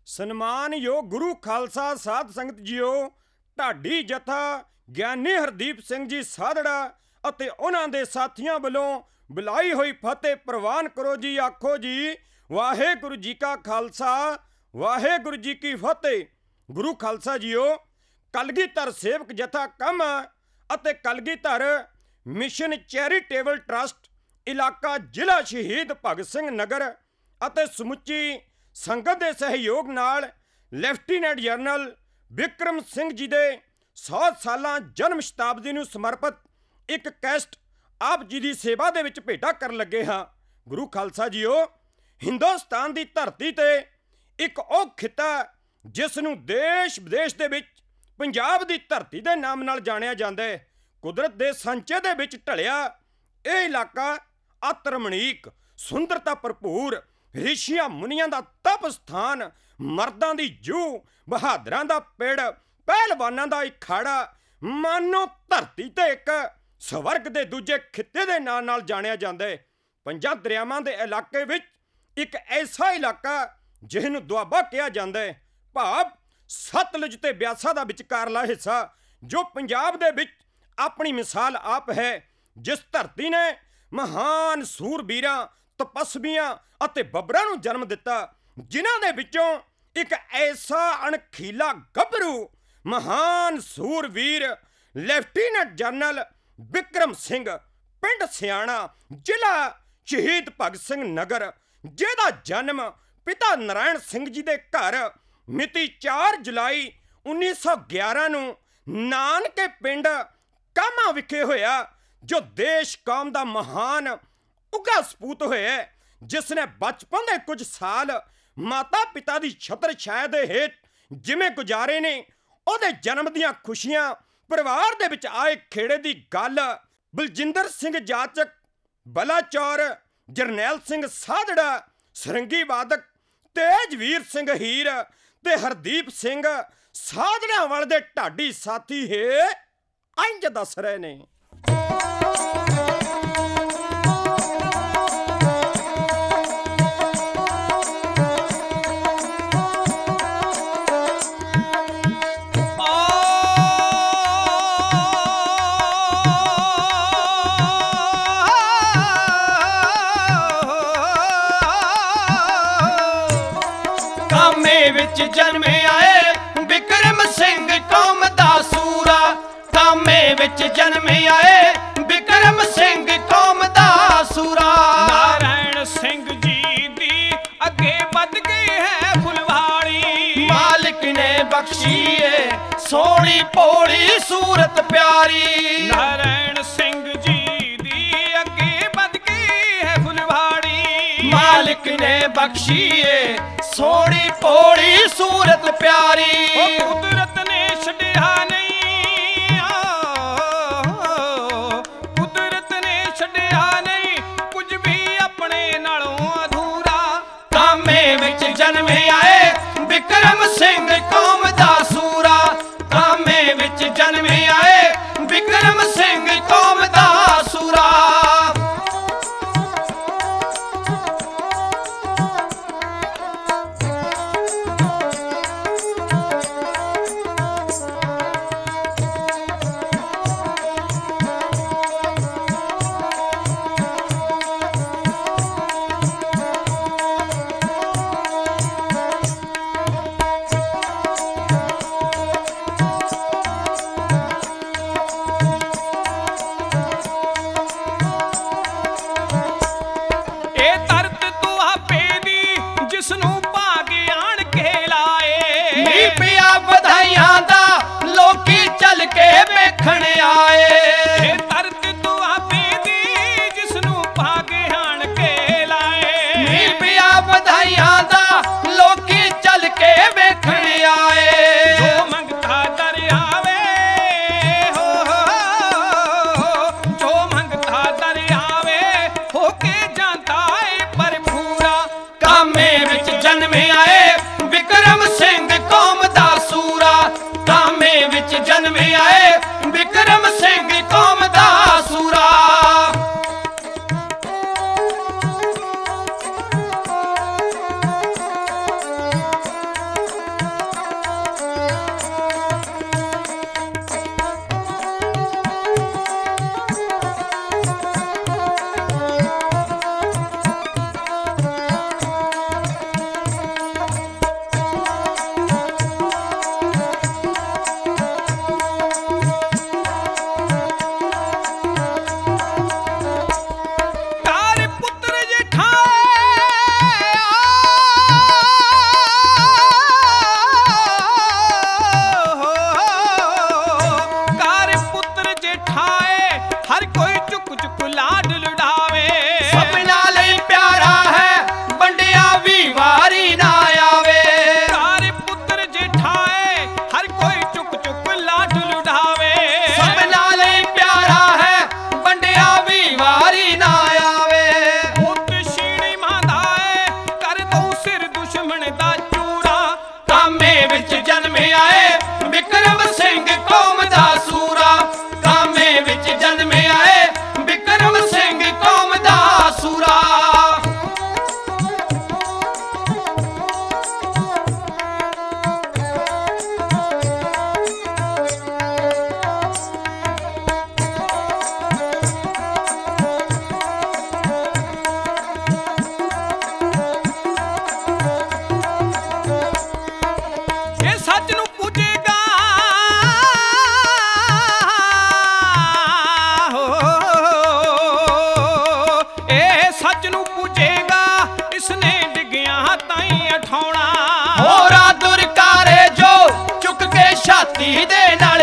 ਸਨਮਾਨਯੋਗ ਗੁਰੂ ਖਾਲਸਾ ਸਾਧ ਸੰਗਤ ਜੀਓ, ਢਾਡੀ ਜਥਾ ਗਿਆਨੀ ਹਰਦੀਪ ਸਿੰਘ ਜੀ ਸਾਧੜਾ ਅਤੇ ਉਹਨਾਂ ਦੇ ਸਾਥੀਆਂ ਵੱਲੋਂ ਬੁਲਾਈ ਹੋਈ ਫਤਿਹ ਪ੍ਰਵਾਨ ਕਰੋ ਜੀ। ਆਖੋ ਜੀ ਵਾਹਿਗੁਰੂ ਜੀ ਕਾ ਖਾਲਸਾ ਵਾਹਿਗੁਰੂ ਜੀ ਕੀ ਫਤਿਹ। ਗੁਰੂ ਖਾਲਸਾ ਜੀਓ, ਕਲਗੀਧਰ ਸੇਵਕ ਜਥਾ ਕੰਮ ਅਤੇ ਕਲਗੀਧਰ ਮਿਸ਼ਨ ਚੈਰੀਟੇਬਲ ਟਰਸਟ ਇਲਾਕਾ ਜ਼ਿਲ੍ਹਾ ਸ਼ਹੀਦ ਭਗਤ ਸਿੰਘ ਨਗਰ ਅਤੇ ਸਮੁੱਚੀ ਸੰਗਤ ਦੇ ਸਹਿਯੋਗ ਨਾਲ ਲੈਫਟੀਨੈਂਟ ਜਨਰਲ ਵਿਕਰਮ ਸਿੰਘ ਜੀ ਦੇ 100 ਸਾਲਾਂ ਜਨਮ ਸ਼ਤਾਬਦੀ ਨੂੰ ਸਮਰਪਿਤ ਇੱਕ ਕੈਸਟ ਆਪ ਜੀ ਦੀ ਸੇਵਾ ਦੇ ਵਿੱਚ ਭੇਟਾ ਕਰਨ ਲੱਗੇ ਹਾਂ। ਗੁਰੂ ਖਾਲਸਾ ਜੀਓ, ਹਿੰਦੁਸਤਾਨ ਦੀ ਧਰਤੀ ਤੇ ਇੱਕ ਉਹ ਖਿੱਤਾ ਜਿਸ ਨੂੰ ਦੇਸ਼ ਵਿਦੇਸ਼ ਦੇ ਵਿੱਚ ਪੰਜਾਬ ਦੀ ਧਰਤੀ ਦੇ ਨਾਮ ਨਾਲ ਜਾਣਿਆ ਜਾਂਦਾ ਹੈ। ਕੁਦਰਤ ਦੇ ਸਾਂਚੇ ਦੇ ਵਿੱਚ ਢਲਿਆ ਇਹ ਇਲਾਕਾ ਅਤਿ ਰਮਣੀਕ, ਸੁੰਦਰਤਾ ਭਰਪੂਰ, ਰਿਸ਼ੀਆਂ ਮੁਨੀਆਂ ਦਾ ਤਪ ਸਥਾਨ, ਮਰਦਾਂ ਦੀ ਜੂਹ, ਬਹਾਦਰਾਂ ਦਾ ਪਿੜ, ਪਹਿਲਵਾਨਾਂ ਦਾ ਅਖਾੜਾ, ਮਾਨੋ ਧਰਤੀ ਤੇ ਇੱਕ ਸਵਰਗ ਦੇ ਦੂਜੇ ਖਿੱਤੇ ਦੇ ਨਾਂ ਨਾਲ ਜਾਣਿਆ ਜਾਂਦਾ ਹੈ। ਪੰਜਾਂ ਦਰਿਆਵਾਂ ਦੇ ਇਲਾਕੇ ਵਿੱਚ ਇੱਕ ਐਸਾ ਇਲਾਕਾ ਜਿਹਨੂੰ ਦੁਆਬਾ ਕਿਹਾ ਜਾਂਦਾ ਹੈ, ਭਾਵ ਸਤਲੁਜ ਤੇ ਬਿਆਸਾ ਦਾ ਵਿਚਕਾਰਲਾ ਹਿੱਸਾ, ਜੋ ਪੰਜਾਬ ਦੇ ਵਿੱਚ ਆਪਣੀ ਮਿਸਾਲ ਆਪ ਹੈ। ਜਿਸ ਧਰਤੀ ਨੇ ਮਹਾਨ ਸੂਰਬੀਰਾਂ, ਤਪਸਵੀਆਂ ਅਤੇ ਬੱਬਰਾਂ ਨੂੰ ਜਨਮ ਦਿੱਤਾ, ਜਿਨ੍ਹਾਂ ਦੇ ਵਿੱਚੋਂ ਇੱਕ ਐਸਾ ਅਣਖੀਲਾ ਗੱਭਰੂ ਮਹਾਨ ਸੂਰਵੀਰ ਲੈਫਟੀਨੈਂਟ ਜਨਰਲ ਵਿਕਰਮ ਸਿੰਘ, ਪਿੰਡ ਸਿਆਣਾ, ਜ਼ਿਲ੍ਹਾ ਸ਼ਹੀਦ ਭਗਤ ਸਿੰਘ ਨਗਰ, ਜਿਹਦਾ ਜਨਮ ਪਿਤਾ ਨਾਰਾਇਣ ਸਿੰਘ ਜੀ ਦੇ ਘਰ ਮਿਤੀ 4 ਜੁਲਾਈ 1911 ਨੂੰ ਨਾਨਕੇ ਪਿੰਡ ਕਾਮਾ ਵਿਖੇ ਹੋਇਆ, ਜੋ ਦੇਸ਼ ਕੌਮ ਦਾ ਮਹਾਨ ਉੱਘਾ ਸਪੂਤ ਹੋਇਆ, ਜਿਸ ਨੇ ਬਚਪਨ ਦੇ ਕੁਝ ਸਾਲ ਮਾਤਾ ਪਿਤਾ ਦੀ ਛਤਰ ਛਾਇਆ ਦੇ ਹੇਠ ਜਿਵੇਂ ਗੁਜ਼ਾਰੇ ਨੇ, ਉਹਦੇ ਜਨਮ ਦੀਆਂ ਖੁਸ਼ੀਆਂ, ਪਰਿਵਾਰ ਦੇ ਵਿੱਚ ਆਏ ਖੇੜੇ ਦੀ ਗੱਲ ਬਲਜਿੰਦਰ ਸਿੰਘ ਜਾਚਕ, ਬਲਾਚੌਰ, ਜਰਨੈਲ ਸਿੰਘ ਸਾਧੜਾ, ਸਰੰਗੀ ਵਾਦਕ ਤੇਜਵੀਰ ਸਿੰਘ ਹੀਰ ਤੇ ਹਰਦੀਪ ਸਿੰਘ ਸਾਧੜਿਆਂ ਵਾਲੇ ਦੇ ਢਾਡੀ ਸਾਥੀ ਹੈ ਇੰਜ ਦੱਸ ਰਹੇ ਨੇ। ਕਾਮੇ ਵਿੱਚ ਜਨਮੇ ਆਏ ਵਿਕਰਮ ਸਿੰਘ ਕੌਮ ਦਾ ਸੂਰਾ, ਕਾਮੇ ਵਿੱਚ ਜਨਮੇ ਆਏ ਵਿਕਰਮ ਸਿੰਘ ਕੌਮ ਦਾ ਸੂਰਾ। ਨਾਰਾਇਣ ਸਿੰਘ ਜੀ ਦੀ ਅੱਗੇ ਵੱਧ ਗਈ ਹੈ ਫੁਲਵਾੜੀ, ਮਾਲਿਕ ਨੇ ਬਖਸ਼ੀ ਏ ਸੋਹਣੀ ਭੋਲੀ ਸੂਰਤ ਪਿਆਰੀ। ਨਾਰਾਇਣ ਸਿੰਘ ਜੀ ਦੀ ਅੱਗੇ ਵੱਧ ਗਈ ਹੈ ਫੁਲਵਾੜੀ, ਮਾਲਿਕ ਨੇ ਬਖਸ਼ੀ ਏ ਸੋਹਣੀ ਭੋਲੀ ਸੂਰਤ ਪਿਆਰੀ। ਉਹ ਕੁਦਰਤ ਨੇ ਛੱਡਿਆ ਨਹੀਂ, ਕੁਦਰਤ ਨੇ ਛੱਡਿਆ ਨਹੀਂ ਕੁਝ ਵੀ ਆਪਣੇ ਨਾਲੋਂ ਅਧੂਰਾ। ਕਾਮੇ ਵਿੱਚ ਜਨਮੇ ਆਏ ਵਿਕਰਮ ਸਿੰਘ ਕੌਮ ਦਾ ਸੂਰਾ, ਕਾਮੇ ਵਿੱਚ ਜਨਮੇ ਆਏ ਵਿਕਰਮ ਸਿੰਘ ਕੌਮ ਦਾ ਸੂਰਾ। ਇਹ ਧਰਤ ਦੁਆਬੇ ਦੀ ਜਿਸ ਨੂੰ ਭਾਗ ਆਣ ਕੇ ਲਾਏ, ਮੀਂਹ ਪਿਆ ਵਧਾਈਆਂ ਦਾ ਲੋਕੀ ਚੱਲ ਕੇ ਵੇਖਣ ਆਏ। ਇਹ ਧਰਤ ਦੁਆਬੇ ਦੀ ਜਿਸ ਨੂੰ ਭਾਗ ਆਣ ਕੇ ਲਾਏ, ਮੀਂਹ ਪਿਆ ਵਧਾਈਆਂ ਦਾ ਲੋਕੀ ਚੱਲ ਕੇ ਵੇਖਣ ਆਏ। ਜੋ ਮੰਗਤਾ ਦਰਿਆਵੇ ਜੋ ਮੰਗਤਾ ਦਰਿਆਵੇ ਹੋ ਕੇ ਜਾਂਦਾ ਏ ਭਰਪੂਰਾ। ਕਾਮੇ ਵਿੱਚ ਜਨਮੇ ਆਏ ਵਿਕਰਮ ਸਿੰਘ ਕੌਮ ਦਾ ਸੂਰਾ, ਕਾਮੇ ਵਿੱਚ ਜਨਮੇ ਆਏ ਵਿਕਰਮ ਸਿੰਘ ਕੌਮ ਦਾ ਸੂਰਾ। ਹੋਰਾ ਦੁਰਕਾਰੇ ਜੋ ਚੁੱਕ ਕੇ ਛਾਤੀ ਦੇ ਨਾਲ